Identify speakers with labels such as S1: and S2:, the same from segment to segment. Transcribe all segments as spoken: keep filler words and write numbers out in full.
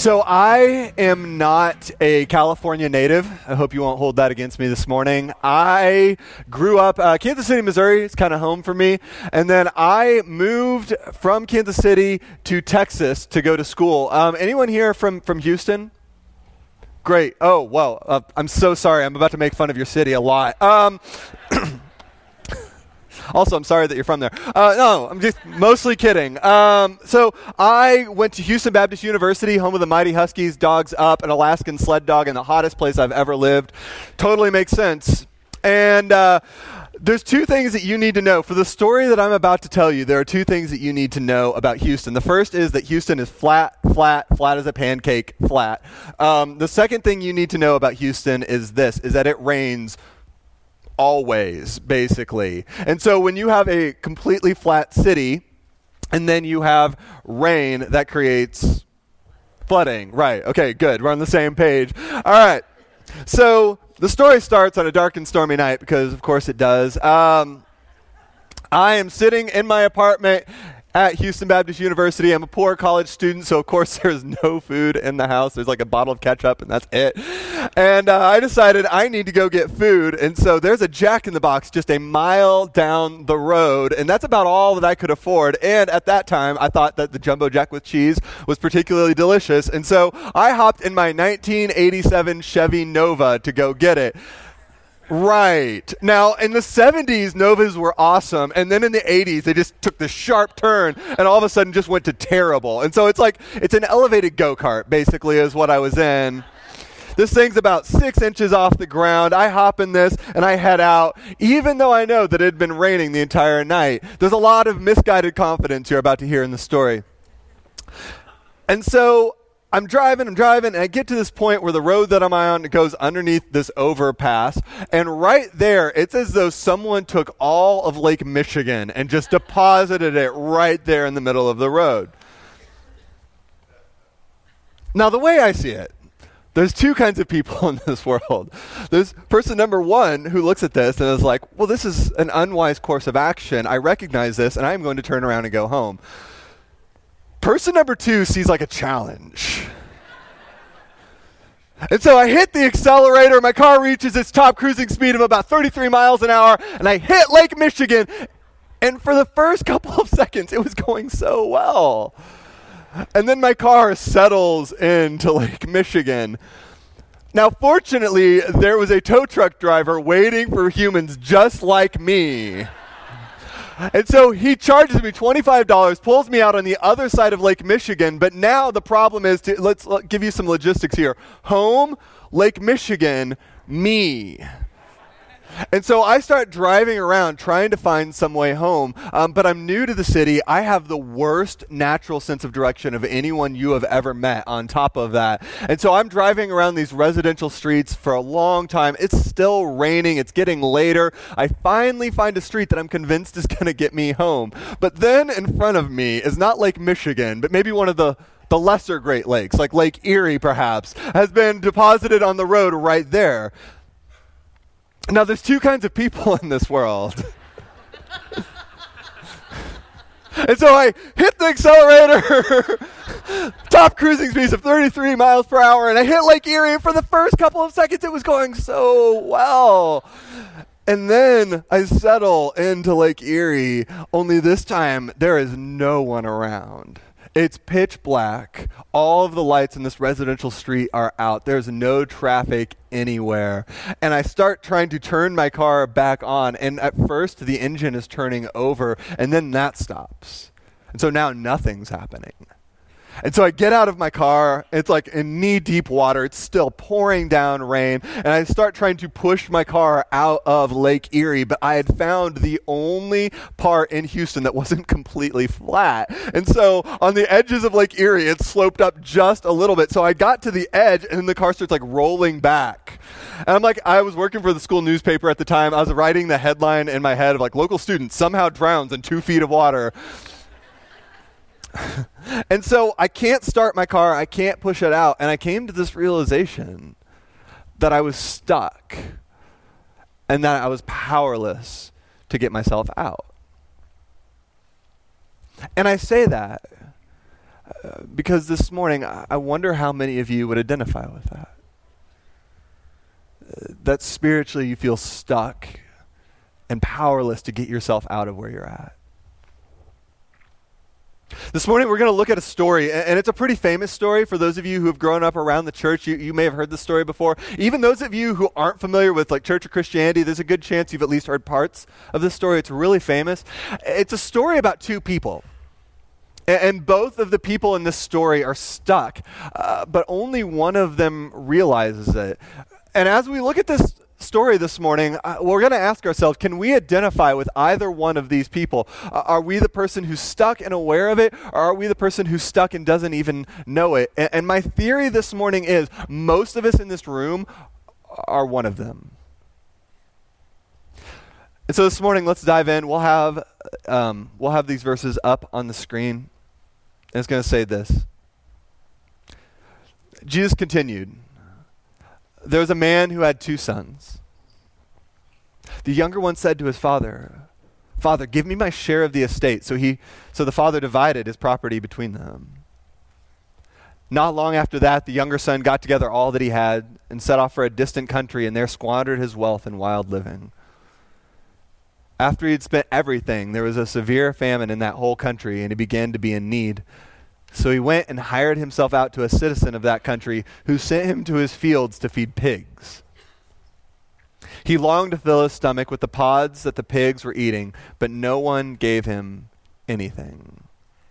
S1: So I am not a California native. I hope you won't hold that against me this morning. I grew up, uh, Kansas City, Missouri. It's kind of home for me. And then I moved from Kansas City to Texas to go to school. Um, anyone here from, from Houston? Great. Oh, well, uh, I'm so sorry. I'm about to make fun of your city a lot. Um, Also, I'm sorry that you're from there. Uh, no, I'm just mostly kidding. Um, so I went to Houston Baptist University, home of the Mighty Huskies, Dogs Up, an Alaskan sled dog, and the hottest place I've ever lived. Totally makes sense. And uh, there's two things that you need to know. For the story that I'm about to tell you, there are two things that you need to know about Houston. The first is that Houston is flat, flat, flat as a pancake, flat. Um, the second thing you need to know about Houston is this, is that it rains always, basically. And so when you have a completely flat city and then you have rain, that creates flooding. Right. Okay, good. We're on the same page. All right. So the story starts on a dark and stormy night because, of course, it does. Um, I am sitting in my apartment at Houston Baptist University. I'm a poor college student, so of course there's no food in the house. There's like a bottle of ketchup, and that's it. And uh, I decided I need to go get food, and so there's a Jack in the Box just a mile down the road, and that's about all that I could afford. And at that time, I thought that the Jumbo Jack with cheese was particularly delicious, and so I hopped in my nineteen eighty-seven Chevy Nova to go get it. Right. Now, in the seventies, Novas were awesome, and then in the eighties, they just took this sharp turn, and all of a sudden just went to terrible. And so it's like, it's an elevated go-kart, basically, is what I was in. This thing's about six inches off the ground. I hop in this, and I head out, even though I know that it had been raining the entire night. There's a lot of misguided confidence you're about to hear in the story. And so I'm driving, I'm driving, and I get to this point where the road that I'm on goes underneath this overpass, and right there, it's as though someone took all of Lake Michigan and just deposited it right there in the middle of the road. Now, the way I see it, there's two kinds of people in this world. There's person number one who looks at this and is like, well, this is an unwise course of action. I recognize this, and I'm going to turn around and go home. Person number two sees like a challenge. And so I hit the accelerator, my car reaches its top cruising speed of about thirty-three miles an hour, and I hit Lake Michigan, and for the first couple of seconds, it was going so well. And then my car settles into Lake Michigan. Now, fortunately, there was a tow truck driver waiting for humans just like me. And so he charges me twenty-five dollars, pulls me out on the other side of Lake Michigan, but now the problem is, to, let's let, give you some logistics here. Home, Lake Michigan, me. And so I start driving around trying to find some way home, um, but I'm new to the city. I have the worst natural sense of direction of anyone you have ever met on top of that. And so I'm driving around these residential streets for a long time. It's still raining. It's getting later. I finally find a street that I'm convinced is going to get me home. But then in front of me is not Lake Michigan, but maybe one of the the lesser Great Lakes, like Lake Erie perhaps, has been deposited on the road right there. Now, there's two kinds of people in this world. And so I hit the accelerator, top cruising speeds of thirty-three miles per hour, and I hit Lake Erie, and for the first couple of seconds, it was going so well. And then I settle into Lake Erie, only this time, there is no one around. It's pitch black. All of the lights in this residential street are out. There's no traffic anywhere. And I start trying to turn my car back on, and at first the engine is turning over, and then that stops. And so now nothing's happening. And so I get out of my car. It's like in knee-deep water. It's still pouring down rain. And I start trying to push my car out of Lake Erie. But I had found the only part in Houston that wasn't completely flat. And so on the edges of Lake Erie, it sloped up just a little bit. So I got to the edge, and then the car starts like rolling back. And I'm like, I was working for the school newspaper at the time. I was writing the headline in my head of like, local student somehow drowns in two feet of water. And so I can't start my car, I can't push it out, and I came to this realization that I was stuck and that I was powerless to get myself out. And I say that Uh, because this morning, I, I wonder how many of you would identify with that. Uh, that spiritually you feel stuck and powerless to get yourself out of where you're at. This morning we're going to look at a story, and it's a pretty famous story. For those of you who have grown up around the church, you, you may have heard this story before. Even those of you who aren't familiar with like church or Christianity, there's a good chance you've at least heard parts of this story. It's really famous. It's a story about two people, and, and both of the people in this story are stuck, uh, but only one of them realizes it. And as we look at this story this morning, uh, we're going to ask ourselves, can we identify with either one of these people? Uh, are we the person who's stuck and aware of it, or are we the person who's stuck and doesn't even know it? And, and my theory this morning is most of us in this room are one of them. And so this morning, let's dive in. We'll have um, we'll have these verses up on the screen, and it's going to say this. Jesus continued. There was a man who had two sons. The younger one said to his father, "Father, give me my share of the estate." So he, so the father divided his property between them. Not long after that, the younger son got together all that he had and set off for a distant country, and there squandered his wealth in wild living. After he had spent everything, there was a severe famine in that whole country, and he began to be in need. So he went and hired himself out to a citizen of that country who sent him to his fields to feed pigs. He longed to fill his stomach with the pods that the pigs were eating, but no one gave him anything.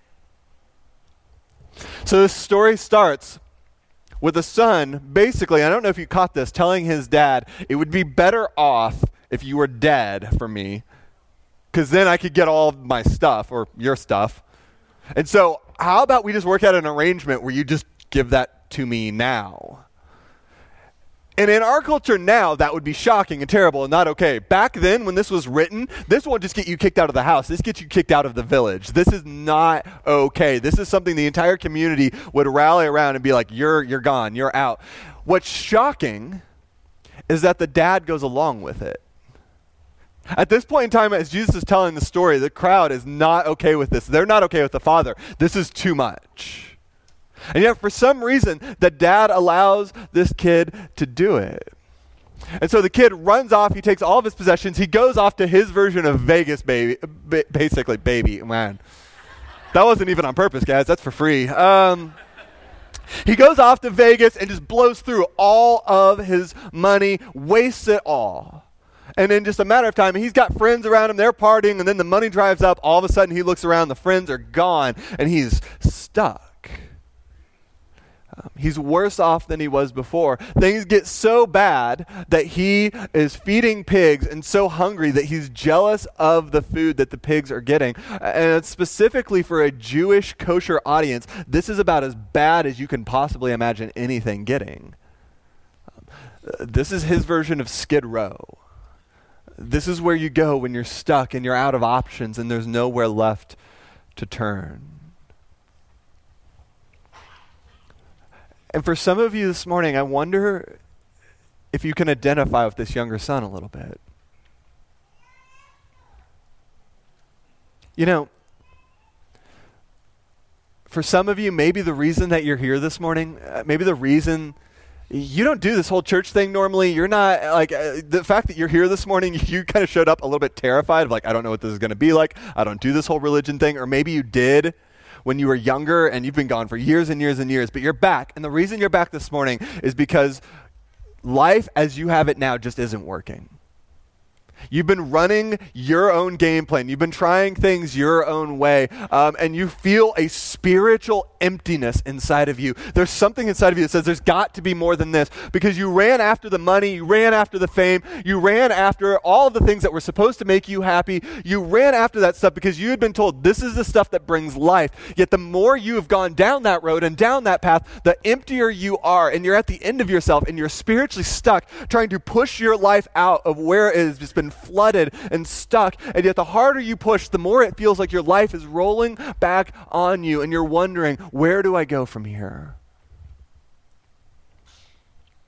S1: So this story starts with a son, basically, I don't know if you caught this, telling his dad, "It would be better off if you were dead for me, because then I could get all of my stuff, or your stuff. And so how about we just work out an arrangement where you just give that to me now?" And in our culture now, that would be shocking and terrible and not okay. Back then, when this was written, this won't just get you kicked out of the house. This gets you kicked out of the village. This is not okay. This is something the entire community would rally around and be like, you're, you're gone, you're out. What's shocking is that the dad goes along with it. At this point in time, as Jesus is telling the story, the crowd is not okay with this. They're not okay with the father. This is too much. And yet, for some reason, the dad allows this kid to do it. And so the kid runs off. He takes all of his possessions. He goes off to his version of Vegas, baby. Basically, baby. Man, that wasn't even on purpose, guys. That's for free. Um, he goes off to Vegas and just blows through all of his money, wastes it all. And in just a matter of time, he's got friends around him. They're partying, and then the money drives up. All of a sudden, he looks around. The friends are gone, and he's stuck. Um, he's worse off than he was before. Things get so bad that he is feeding pigs and so hungry that he's jealous of the food that the pigs are getting. And specifically for a Jewish kosher audience, this is about as bad as you can possibly imagine anything getting. Um, this is his version of Skid Row. This is where you go when you're stuck and you're out of options and there's nowhere left to turn. And for some of you this morning, I wonder if you can identify with this younger son a little bit. You know, for some of you, maybe the reason that you're here this morning, uh, maybe the reason you don't do this whole church thing normally. You're not, like, uh, the fact that you're here this morning, you kind of showed up a little bit terrified of, like, I don't know what this is going to be like. I don't do this whole religion thing. Or maybe you did when you were younger and you've been gone for years and years and years, but you're back. And the reason you're back this morning is because life as you have it now just isn't working. You've been running your own game plan. You've been trying things your own way, um, and you feel a spiritual emptiness inside of you. There's something inside of you that says there's got to be more than this, because you ran after the money, you ran after the fame, you ran after all of the things that were supposed to make you happy. You ran after that stuff because you had been told this is the stuff that brings life. Yet the more you have gone down that road and down that path, the emptier you are, and you're at the end of yourself, and you're spiritually stuck trying to push your life out of where it has just been flooded and stuck. And yet the harder you push, the more it feels like your life is rolling back on you, and you're wondering, where do I go from here?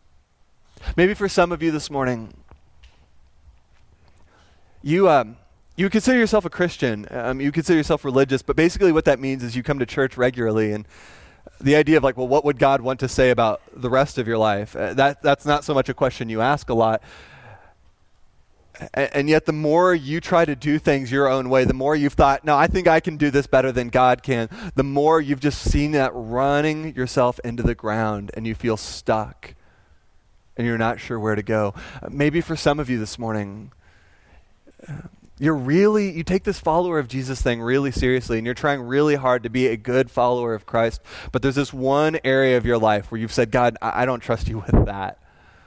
S1: Maybe for some of you this morning, you um, you consider yourself a Christian, um, you consider yourself religious, but basically what that means is you come to church regularly, and the idea of like, well, what would God want to say about the rest of your life? Uh, that that's not so much a question you ask a lot. A- and yet the more you try to do things your own way, the more you've thought, no, I think I can do this better than God can, the more you've just seen that running yourself into the ground and you feel stuck and you're not sure where to go. Uh, maybe for some of you this morning, uh, you're really, you take this follower of Jesus thing really seriously and you're trying really hard to be a good follower of Christ, but there's this one area of your life where you've said, God, I, I don't trust you with that.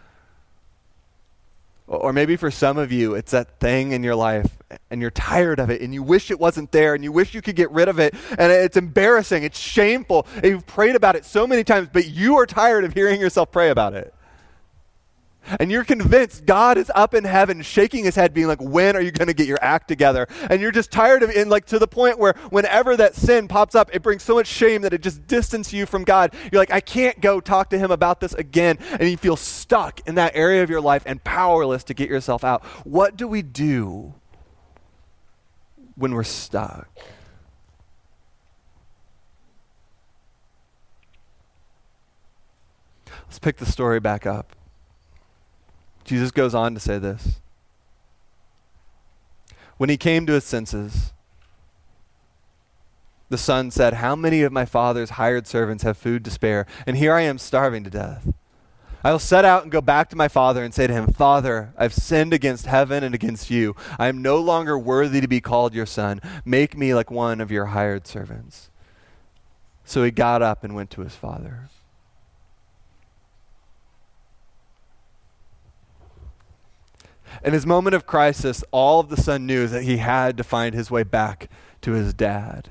S1: Or maybe for some of you, it's that thing in your life and you're tired of it and you wish it wasn't there and you wish you could get rid of it and it's embarrassing, it's shameful, and you've prayed about it so many times, but you are tired of hearing yourself pray about it. And you're convinced God is up in heaven shaking his head being like, when are you going to get your act together? And you're just tired of it, and like to the point where whenever that sin pops up, it brings so much shame that it just distances you from God. You're like, I can't go talk to him about this again. And you feel stuck in that area of your life and powerless to get yourself out. What do we do when we're stuck? Let's pick the story back up. Jesus goes on to say this. When he came to his senses, the son said, how many of my father's hired servants have food to spare? And here I am starving to death. I will set out and go back to my father and say to him, Father, I've sinned against heaven and against you. I am no longer worthy to be called your son. Make me like one of your hired servants. So he got up and went to his father. In his moment of crisis, all of the son knew is that he had to find his way back to his dad.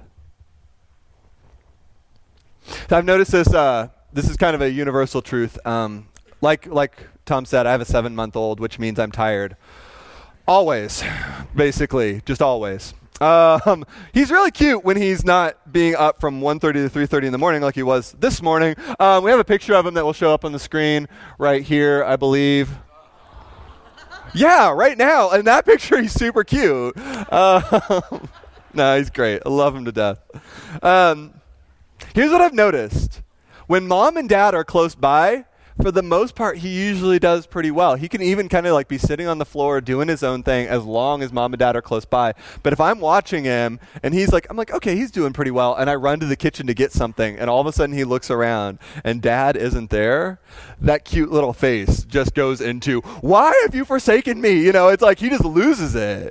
S1: So I've noticed this, uh, this is kind of a universal truth. Um, like, like Tom said, I have a seven-month-old, which means I'm tired. Always, basically, just always. Um, he's really cute when he's not being up from one thirty to three thirty in the morning like he was this morning. Um, we have a picture of him that will show up on the screen right here, I believe. Yeah, right now. In that picture, he's super cute. Uh, no, he's great. I love him to death. Um, here's what I've noticed. When mom and dad are close by, for the most part, he usually does pretty well. He can even kind of like be sitting on the floor doing his own thing as long as mom and dad are close by. But if I'm watching him and he's like, I'm like, okay, he's doing pretty well. And I run to the kitchen to get something. And all of a sudden he looks around and dad isn't there. That cute little face just goes into, why have you forsaken me? You know, it's like he just loses it.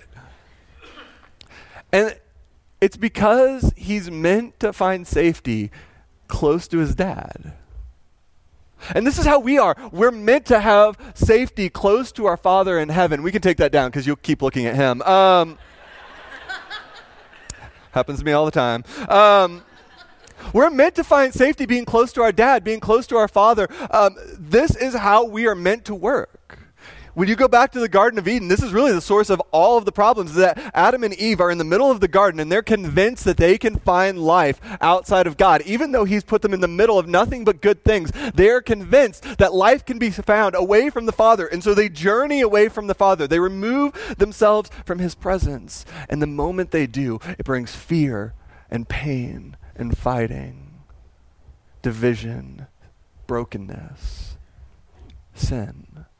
S1: And it's because he's meant to find safety close to his dad. And this is how we are. We're meant to have safety close to our Father in heaven. We can take that down because you'll keep looking at him. Um, happens to me all the time. Um, we're meant to find safety being close to our dad, being close to our Father. Um, this is how we are meant to work. When you go back to the Garden of Eden, this is really the source of all of the problems, that Adam and Eve are in the middle of the garden and they're convinced that they can find life outside of God. Even though he's put them in the middle of nothing but good things, they're convinced that life can be found away from the Father. And so they journey away from the Father. They remove themselves from his presence. And the moment they do, it brings fear and pain and fighting, division, brokenness, sin.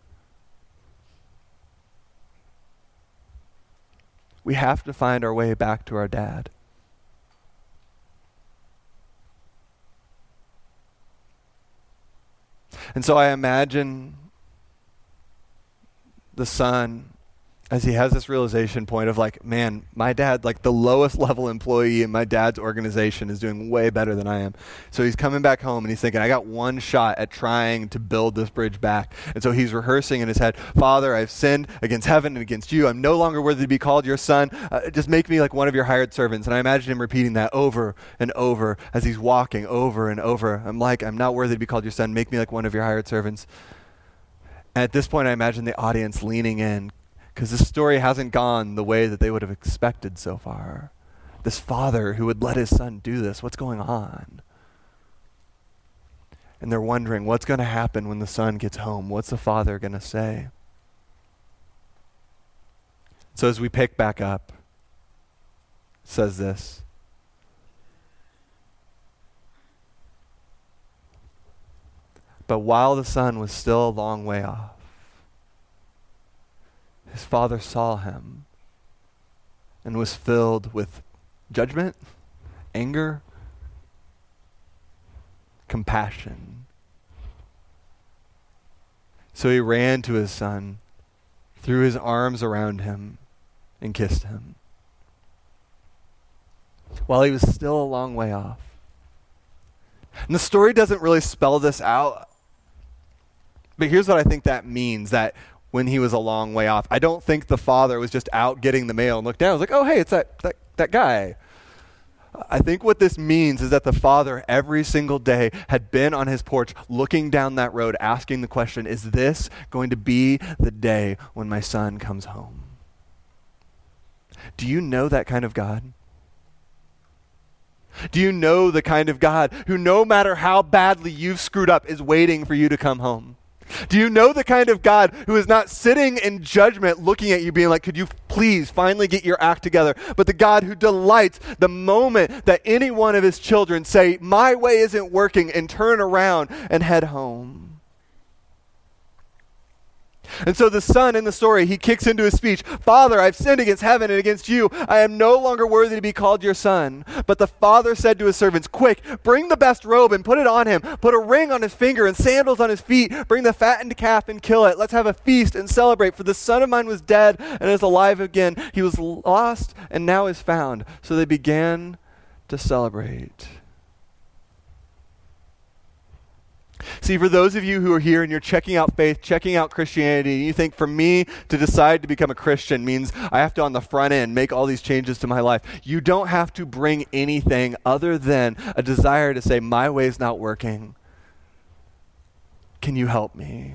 S1: We have to find our way back to our dad. And so I imagine the son as he has this realization point of like, man, my dad, like the lowest level employee in my dad's organization is doing way better than I am. So he's coming back home and he's thinking, I got one shot at trying to build this bridge back. And so he's rehearsing in his head, Father, I've sinned against heaven and against you. I'm no longer worthy to be called your son. Uh, just make me like one of your hired servants. And I imagine him repeating that over and over as he's walking over and over. I'm like, I'm not worthy to be called your son. Make me like one of your hired servants. And at this point, I imagine the audience leaning in, because this story hasn't gone the way that they would have expected so far. This father who would let his son do this, what's going on? And they're wondering, what's going to happen when the son gets home? What's the father going to say? So as we pick back up, says this. But while the son was still a long way off, his father saw him and was filled with judgment, anger, compassion. So he ran to his son, threw his arms around him, and kissed him. While he was still a long way off. And the story doesn't really spell this out, but here's what I think that means, that when he was a long way off, I don't think the father was just out getting the mail and looked down and was like, oh, hey, it's that, that, that guy. I think what this means is that the father every single day had been on his porch looking down that road asking the question, is this going to be the day when my son comes home? Do you know that kind of God? Do you know the kind of God who, no matter how badly you've screwed up, is waiting for you to come home? Do you know the kind of God who is not sitting in judgment looking at you being like, could you please finally get your act together? But the God who delights the moment that any one of his children say, my way isn't working, and turn around and head home. And so the son in the story, he kicks into his speech, Father, I've sinned against heaven and against you. I am no longer worthy to be called your son. But the father said to his servants, quick, bring the best robe and put it on him. Put a ring on his finger and sandals on his feet. Bring the fattened calf and kill it. Let's have a feast and celebrate. For the son of mine was dead and is alive again. He was lost and now is found. So they began to celebrate. See, for those of you who are here and you're checking out faith, checking out Christianity, and you think for me to decide to become a Christian means I have to on the front end make all these changes to my life, you don't have to bring anything other than a desire to say, my way's not working. Can you help me?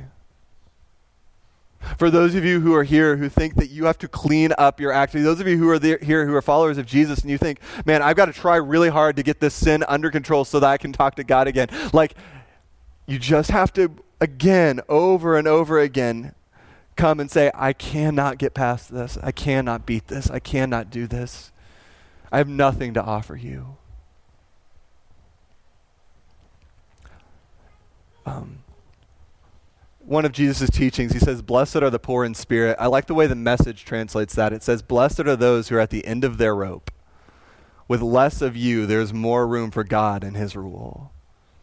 S1: For those of you who are here who think that you have to clean up your act, those of you who are there, here who are followers of Jesus and you think, man, I've got to try really hard to get this sin under control so that I can talk to God again. Like, you just have to, again, over and over again, come and say, I cannot get past this. I cannot beat this. I cannot do this. I have nothing to offer you. Um, one of Jesus' teachings, he says, blessed are the poor in spirit. I like the way the Message translates that. It says, blessed are those who are at the end of their rope. With less of you, there's more room for God and his rule.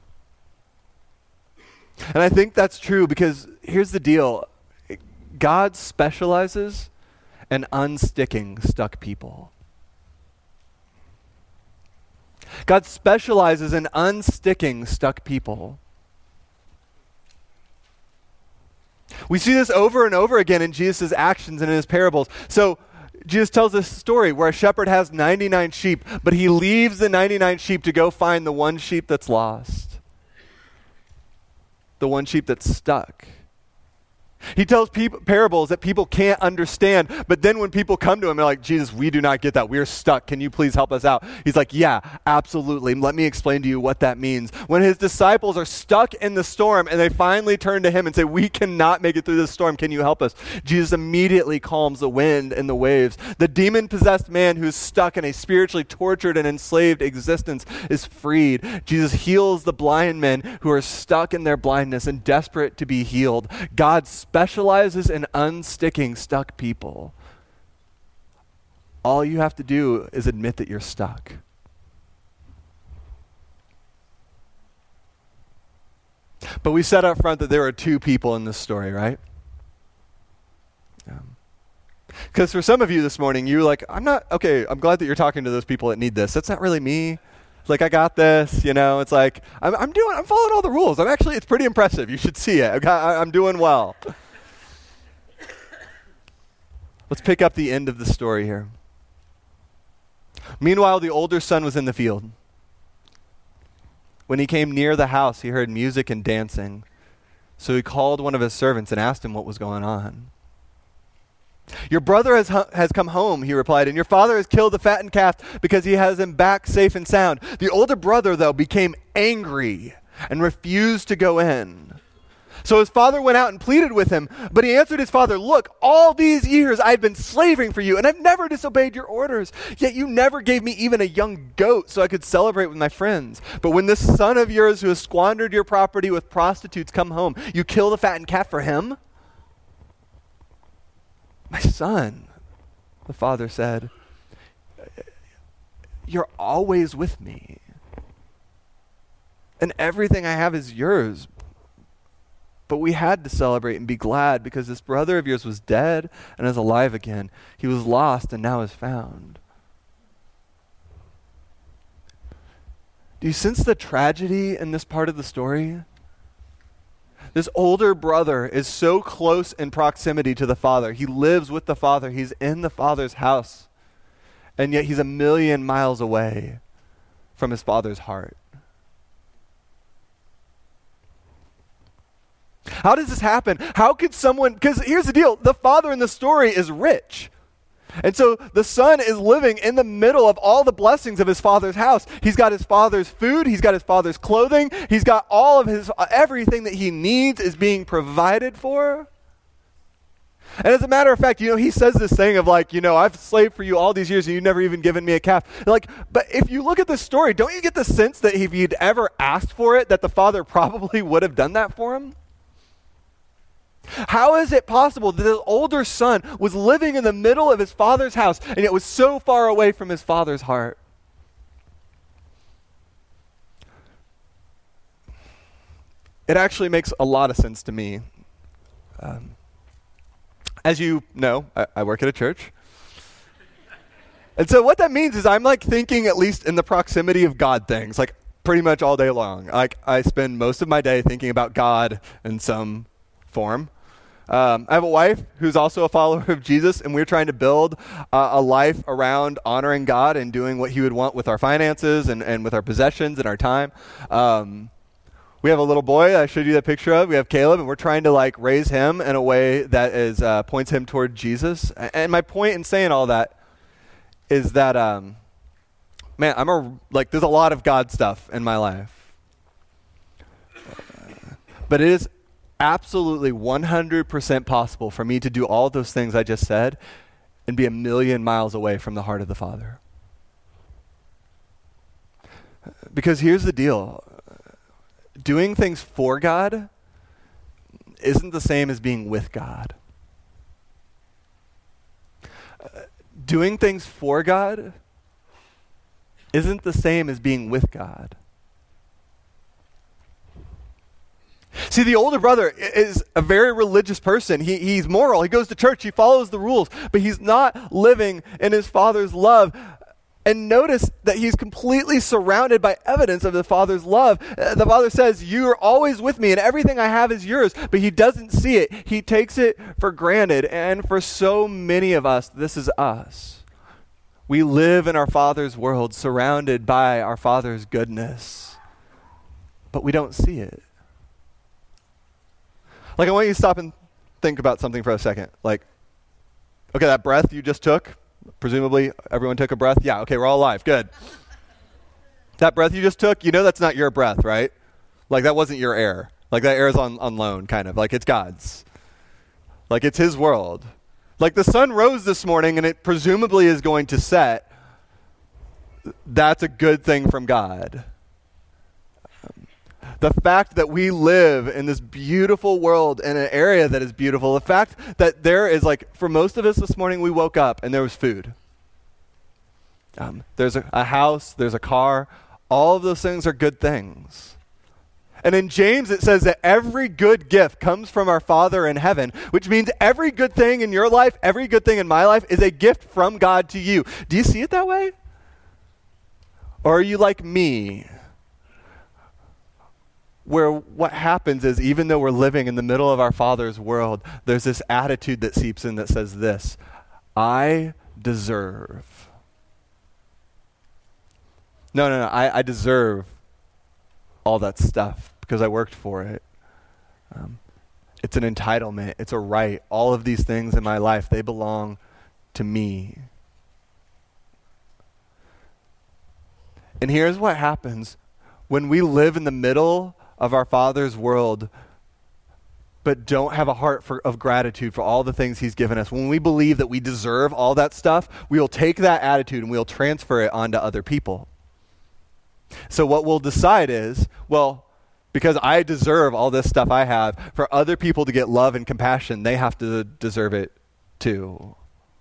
S1: And I think that's true because here's the deal. God specializes in unsticking stuck people. God specializes in unsticking stuck people. We see this over and over again in Jesus' actions and in his parables. So Jesus tells this story where a shepherd has ninety-nine sheep, but he leaves the ninety-nine sheep to go find the one sheep that's lost. The one sheep that's stuck. He tells people, parables that people can't understand, but then when people come to him, they're like, Jesus, we do not get that. We're stuck. Can you please help us out? He's like, yeah, absolutely. Let me explain to you what that means. When his disciples are stuck in the storm and they finally turn to him and say, we cannot make it through this storm. Can you help us? Jesus immediately calms the wind and the waves. The demon-possessed man who's stuck in a spiritually tortured and enslaved existence is freed. Jesus heals the blind men who are stuck in their blindness and desperate to be healed. God specializes in unsticking stuck people. All you have to do is admit that you're stuck. But we said up front that there are two people in this story, right? Because um, for some of you this morning, you're like, I'm not, okay, I'm glad that you're talking to those people that need this. That's not really me. Like, I got this, you know, it's like, I'm, I'm doing, I'm following all the rules. I'm actually, it's pretty impressive. You should see it. I, I'm doing well. Let's pick up the end of the story here. Meanwhile, the older son was in the field. When he came near the house, he heard music and dancing. So he called one of his servants and asked him what was going on. Your brother has, hu- has come home, he replied, and your father has killed the fattened calf because he has him back safe and sound. The older brother, though, became angry and refused to go in. So his father went out and pleaded with him, but he answered his father, look, all these years I've been slaving for you, and I've never disobeyed your orders. Yet you never gave me even a young goat so I could celebrate with my friends. But when this son of yours who has squandered your property with prostitutes come home, you kill the fattened calf for him? My son, the father said, you're always with me, and everything I have is yours. But we had to celebrate and be glad because this brother of yours was dead and is alive again. He was lost and now is found. Do you sense the tragedy in this part of the story? This older brother is so close in proximity to the father. He lives with the father. He's in the father's house. And yet he's a million miles away from his father's heart. How does this happen? How could someone, because here's the deal, the father in the story is rich. And so the son is living in the middle of all the blessings of his father's house. He's got his father's food, he's got his father's clothing, he's got all of his, everything that he needs is being provided for. And as a matter of fact, you know, he says this thing of like, you know, I've slaved for you all these years and you've never even given me a calf. Like, but if you look at this story, don't you get the sense that if he'd ever asked for it, that the father probably would have done that for him? How is it possible that the older son was living in the middle of his father's house and it was so far away from his father's heart? It actually makes a lot of sense to me. Um, as you know, I, I work at a church. And so what that means is I'm like thinking at least in the proximity of God things, like pretty much all day long. Like I spend most of my day thinking about God in some form. Um, I have a wife who's also a follower of Jesus, and we're trying to build uh, a life around honoring God and doing what he would want with our finances and, and with our possessions and our time. Um, we have a little boy I showed you that picture of. We have Caleb, and we're trying to like raise him in a way that is uh, points him toward Jesus. And my point in saying all that is that, um, man, I'm a like there's a lot of God stuff in my life, uh, but it is absolutely one hundred percent possible for me to do all those things I just said and be a million miles away from the heart of the Father. Because here's the deal. Doing things for God isn't the same as being with God. Uh, doing things for God isn't the same as being with God. See, the older brother is a very religious person. He, he's moral. He goes to church. He follows the rules. But he's not living in his father's love. And notice that he's completely surrounded by evidence of the father's love. Uh, the father says, you are always with me and everything I have is yours. But he doesn't see it. He takes it for granted. And for so many of us, this is us. We live in our father's world, surrounded by our father's goodness. But we don't see it. Like, I want you to stop and think about something for a second. Like, okay, that breath you just took, presumably everyone took a breath. Yeah, okay, we're all alive. Good. That breath you just took, you know that's not your breath, right? Like, that wasn't your air. Like, that air is on, on loan, kind of. Like, it's God's. Like, it's his world. Like, the sun rose this morning, and it presumably is going to set. That's a good thing from God. The fact that we live in this beautiful world in an area that is beautiful. The fact that there is like, for most of us this morning, we woke up and there was food. Um, there's a, a house, there's a car. All of those things are good things. And in James, it says that every good gift comes from our Father in heaven, which means every good thing in your life, every good thing in my life is a gift from God to you. Do you see it that way? Or are you like me? Where what happens is, even though we're living in the middle of our Father's world, there's this attitude that seeps in that says this: I deserve. No, no, no, I, I deserve all that stuff because I worked for it. Um, it's an entitlement. It's a right. All of these things in my life, they belong to me. And here's what happens when we live in the middle of our Father's world. but don't have a heart for, of gratitude for all the things he's given us. When we believe that we deserve all that stuff, we'll take that attitude and we'll transfer it onto other people. So what we'll decide is, well, because I deserve all this stuff I have, for other people to get love and compassion, they have to deserve it too.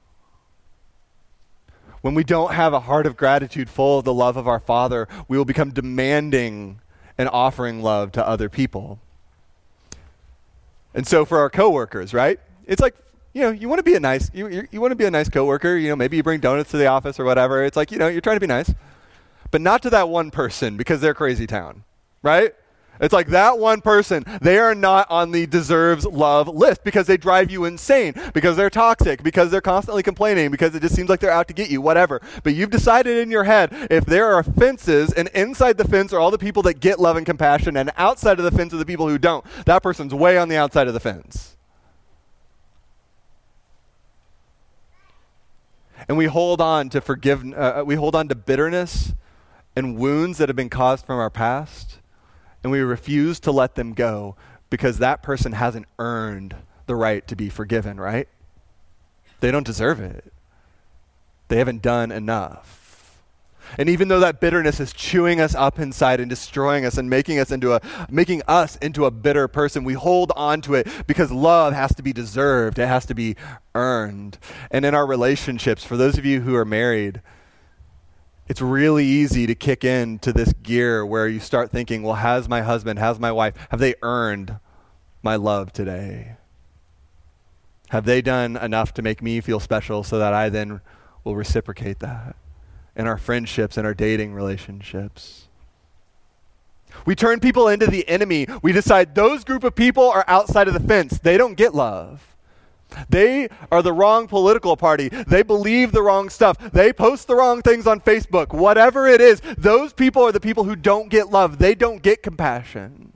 S1: When we don't have a heart of gratitude full of the love of our Father, we will become demanding and offering love to other people. And so for our coworkers, right? It's like, you know, you want to be a nice, you you, you want to be a nice coworker. You know, maybe you bring donuts to the office or whatever. It's like, you know, you're trying to be nice, but not to that one person because they're crazy town, right? It's like that one person, they are not on the deserves love list because they drive you insane, because they're toxic, because they're constantly complaining, because it just seems like they're out to get you, whatever. But you've decided in your head, if there are fences, and inside the fence are all the people that get love and compassion, and outside of the fence are the people who don't, that person's way on the outside of the fence. And we hold on to forgive, uh, we hold on to bitterness and wounds that have been caused from our past. And we refuse to let them go because that person hasn't earned the right to be forgiven, right? They don't deserve it. They haven't done enough. And even though that bitterness is chewing us up inside and destroying us and making us into a making us into a bitter person, we hold on to it because love has to be deserved. It has to be earned. And in our relationships, for those of you who are married, it's really easy to kick into this gear where you start thinking, well, has my husband, has my wife, have they earned my love today? Have they done enough to make me feel special so that I then will reciprocate that in our friendships and our dating relationships? We turn people into the enemy. We decide those group of people are outside of the fence. They don't get love. They are the wrong political party. They believe the wrong stuff. They post the wrong things on Facebook. Whatever it is, those people are the people who don't get love. They don't get compassion.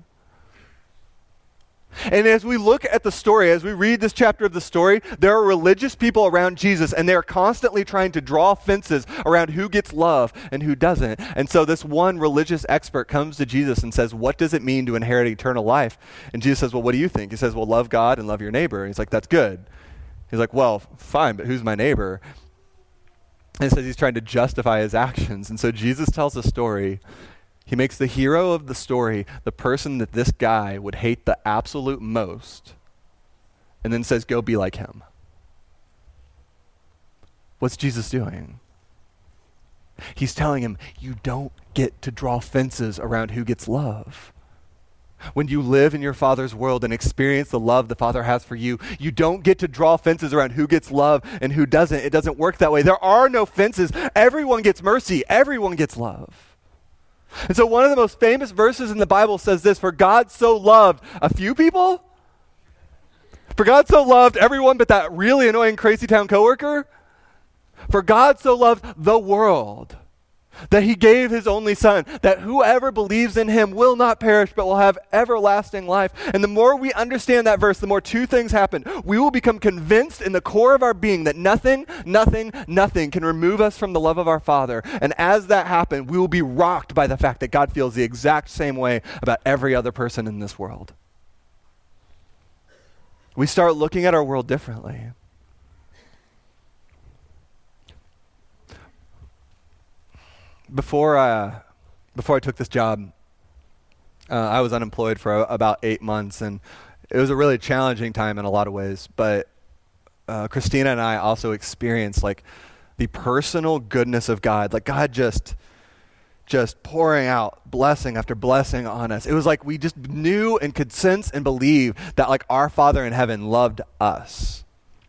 S1: And as we look at the story, as we read this chapter of the story, there are religious people around Jesus, and they're constantly trying to draw fences around who gets love and who doesn't. And so this one religious expert comes to Jesus and says, what does it mean to inherit eternal life? And Jesus says, well, what do you think? He says, well, love God and love your neighbor. And he's like, that's good. He's like, well, fine, but who's my neighbor? And it says he's trying to justify his actions. And so Jesus tells a story. He makes the hero of the story the person that this guy would hate the absolute most, and then says, go be like him. What's Jesus doing? He's telling him, you don't get to draw fences around who gets love. When you live in your Father's world and experience the love the Father has for you, you don't get to draw fences around who gets love and who doesn't. It doesn't work that way. There are no fences. Everyone gets mercy. Everyone gets love. And so one of the most famous verses in the Bible says this, for God so loved a few people? For God so loved everyone but that really annoying crazy town coworker? For God so loved the world that he gave his only son, that whoever believes in him will not perish but will have everlasting life. And the more we understand that verse, the more two things happen. We will become convinced in the core of our being that nothing, nothing, nothing can remove us from the love of our Father. And as that happens, we will be rocked by the fact that God feels the exact same way about every other person in this world. We start looking at our world differently. Before, uh, before I took this job, uh, I was unemployed for a, about eight months, and it was a really challenging time in a lot of ways. But uh, Christina and I also experienced like the personal goodness of God, like God just, just pouring out blessing after blessing on us. It was like we just knew and could sense and believe that like our Father in heaven loved us.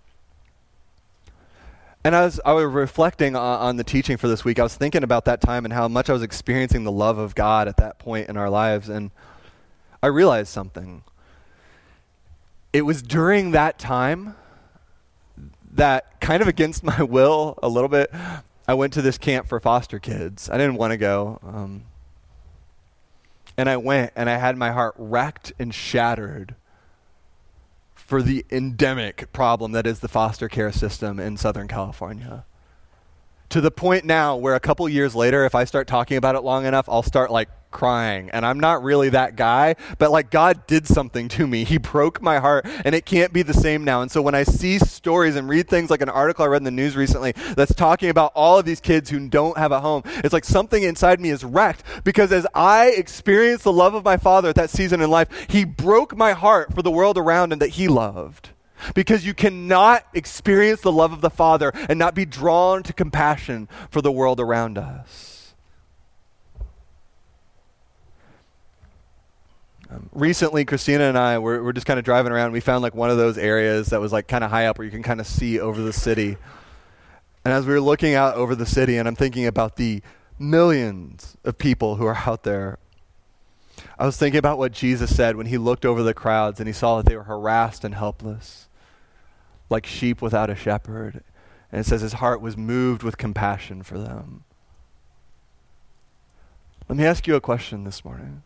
S1: And as I was reflecting on, on the teaching for this week, I was thinking about that time and how much I was experiencing the love of God at that point in our lives. And I realized something. It was during that time that, kind of against my will a little bit, I went to this camp for foster kids. I didn't want to go. Um, and I went, and I had my heart wrecked and shattered for the endemic problem that is the foster care system in Southern California. To the point now where a couple years later, if I start talking about it long enough, I'll start like crying. And I'm not really that guy, but like God did something to me. He broke my heart, and it can't be the same now. And so when I see stories and read things like an article I read in the news recently that's talking about all of these kids who don't have a home, it's like something inside me is wrecked, because as I experienced the love of my Father at that season in life, he broke my heart for the world around and that he loved. Because you cannot experience the love of the Father and not be drawn to compassion for the world around us. Um, recently, Christina and I were, were just kind of driving around. We found like one of those areas that was like kind of high up where you can kind of see over the city. And as we were looking out over the city, and I'm thinking about the millions of people who are out there, I was thinking about what Jesus said when he looked over the crowds and he saw that they were harassed and helpless, like sheep without a shepherd. And it says his heart was moved with compassion for them. Let me ask you a question this morning.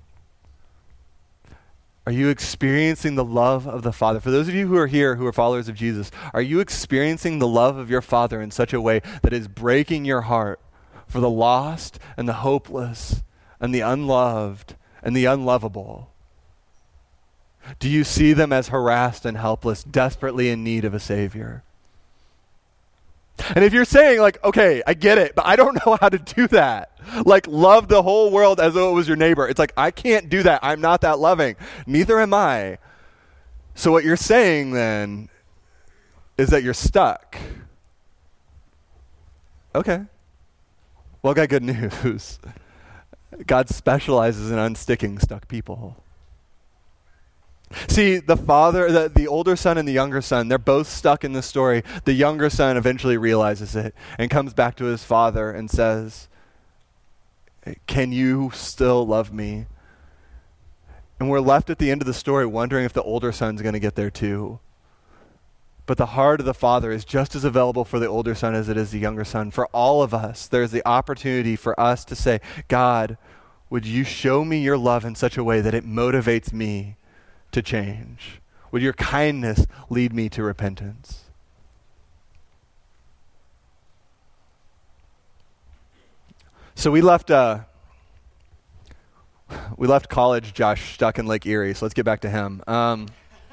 S1: Are you experiencing the love of the Father? For those of you who are here who are followers of Jesus, are you experiencing the love of your Father in such a way that is breaking your heart for the lost and the hopeless and the unloved and the unlovable? Do you see them as harassed and helpless, desperately in need of a Savior? And if you're saying like, okay, I get it, but I don't know how to do that. Like love the whole world as though it was your neighbor. It's like, I can't do that. I'm not that loving. Neither am I. So what you're saying then is that you're stuck. Okay. Well, I got good news. God specializes in unsticking stuck people. See, the father, the, the older son and the younger son, they're both stuck in this story. The younger son eventually realizes it and comes back to his father and says, can you still love me? And we're left at the end of the story wondering if the older son's going to get there too. But the heart of the Father is just as available for the older son as it is the younger son. For all of us, there's the opportunity for us to say, God, would you show me your love in such a way that it motivates me to change? Would your kindness lead me to repentance? So we left uh, we left college Josh stuck in Lake Erie, so let's get back to him. Um,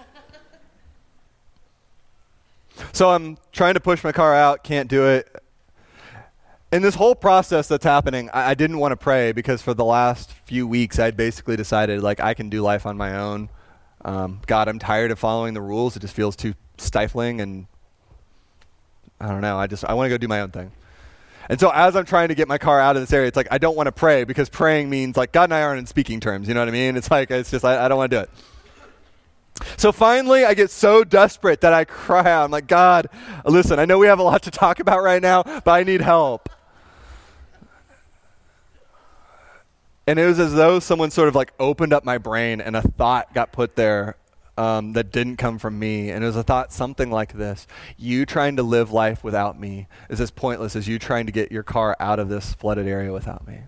S1: so I'm trying to push my car out, can't do it. In this whole process that's happening, I, I didn't want to pray because for the last few weeks I'd basically decided like I can do life on my own. Um, God, I'm tired of following the rules. It just feels too stifling, and I don't know. I just I want to go do my own thing. And so as I'm trying to get my car out of this area, it's like I don't want to pray because praying means like God and I aren't in speaking terms. You know what I mean? It's like it's just I, I don't want to do it. So finally, I get so desperate that I cry out. I'm like, God, listen, I know we have a lot to talk about right now, but I need help. And it was as though someone sort of like opened up my brain and a thought got put there um, that didn't come from me. And it was a thought something like this. You trying to live life without me is as pointless as you trying to get your car out of this flooded area without me.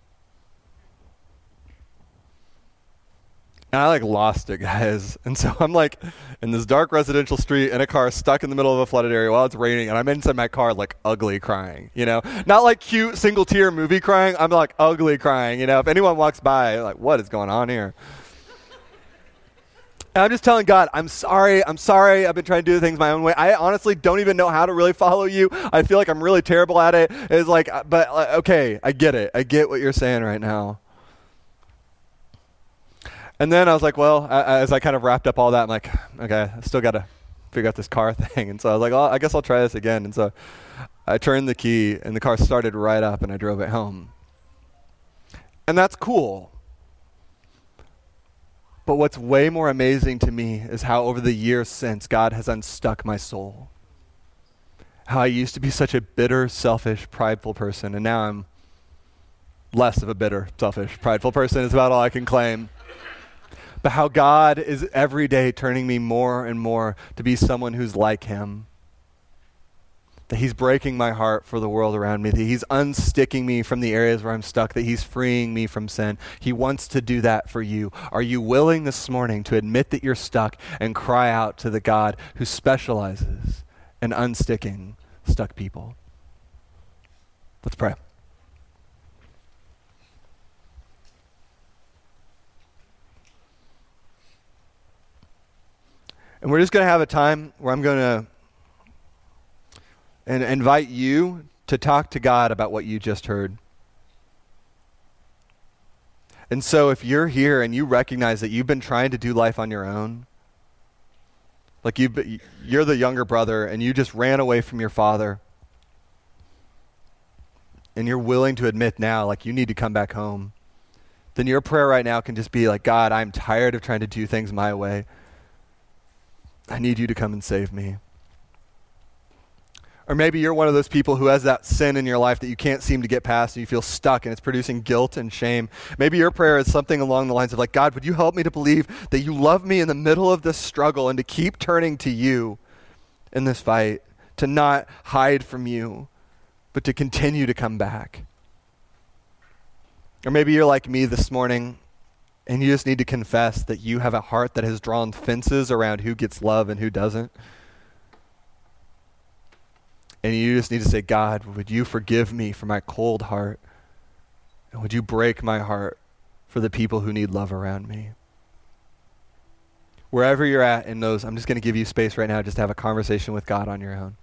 S1: And I like lost it, guys. And so I'm like in this dark residential street in a car stuck in the middle of a flooded area while it's raining, and I'm inside my car like ugly crying, you know? Not like cute single tear movie crying. I'm like ugly crying, you know? If anyone walks by, like, what is going on here? And I'm just telling God, I'm sorry, I'm sorry. I've been trying to do things my own way. I honestly don't even know how to really follow you. I feel like I'm really terrible at it. It's like, but like, okay, I get it. I get what you're saying right now. And then I was like, well, I, as I kind of wrapped up all that, I'm like, okay, I still got to figure out this car thing. And so I was like, oh, I guess I'll try this again. And so I turned the key, and the car started right up, and I drove it home. And that's cool. But what's way more amazing to me is how over the years since, God has unstuck my soul. How I used to be such a bitter, selfish, prideful person, and now I'm less of a bitter, selfish, prideful person is about all I can claim. But how God is every day turning me more and more to be someone who's like him. That he's breaking my heart for the world around me. That he's unsticking me from the areas where I'm stuck. That he's freeing me from sin. He wants to do that for you. Are you willing this morning to admit that you're stuck and cry out to the God who specializes in unsticking stuck people? Let's pray. And we're just going to have a time where I'm going to and invite you to talk to God about what you just heard. And so if you're here and you recognize that you've been trying to do life on your own, like you've been, you're the younger brother and you just ran away from your father, and you're willing to admit now, like, you need to come back home, then your prayer right now can just be like, God, I'm tired of trying to do things my way. I need you to come and save me. Or maybe you're one of those people who has that sin in your life that you can't seem to get past and you feel stuck and it's producing guilt and shame. Maybe your prayer is something along the lines of like, God, would you help me to believe that you love me in the middle of this struggle and to keep turning to you in this fight, to not hide from you, but to continue to come back. Or maybe you're like me this morning and you just need to confess that you have a heart that has drawn fences around who gets love and who doesn't. And you just need to say, God, would you forgive me for my cold heart? And would you break my heart for the people who need love around me? Wherever you're at in those, I'm just going to give you space right now just to have a conversation with God on your own.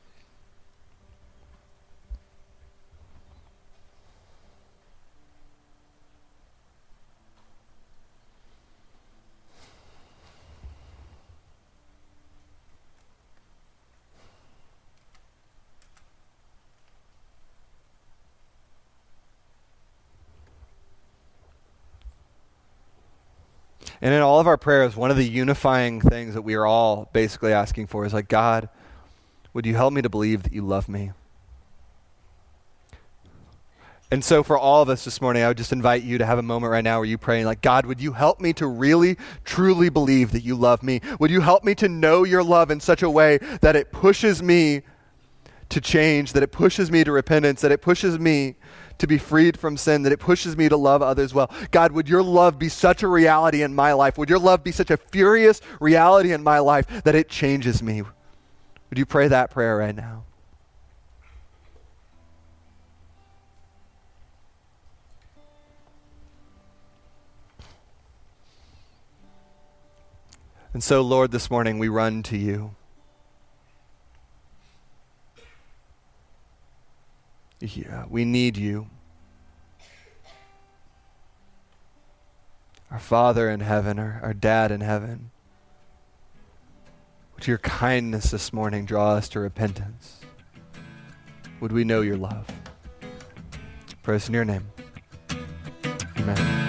S1: And in all of our prayers, one of the unifying things that we are all basically asking for is like, God, would you help me to believe that you love me? And so for all of us this morning, I would just invite you to have a moment right now where you pray like, God, would you help me to really, truly believe that you love me? Would you help me to know your love in such a way that it pushes me to change, that it pushes me to repentance, that it pushes me to be freed from sin, that it pushes me to love others well. God, would your love be such a reality in my life? Would your love be such a furious reality in my life that it changes me? Would you pray that prayer right now? And so, Lord, this morning we run to you. Yeah, we need you. Our Father in heaven, our, our Dad in heaven, would your kindness this morning draw us to repentance? Would we know your love? Pray this in your name. Amen.